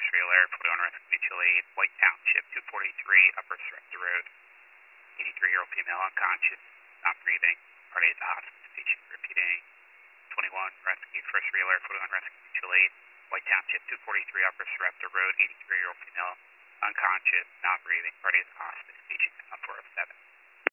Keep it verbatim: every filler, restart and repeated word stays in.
Real Air, forty-one Rescue Mutual Aid, White Township, two forty-three, Upper Surrender Road. eighty-three-year-old female unconscious, not breathing, party at the hospital station, repeating. twenty-one Rescue First Real Air, forty-one Rescue Mutual Aid, White Township, two forty-three, Upper Surrender Road, eighty-three-year-old female unconscious, not breathing, party at the hospital station, four oh seven.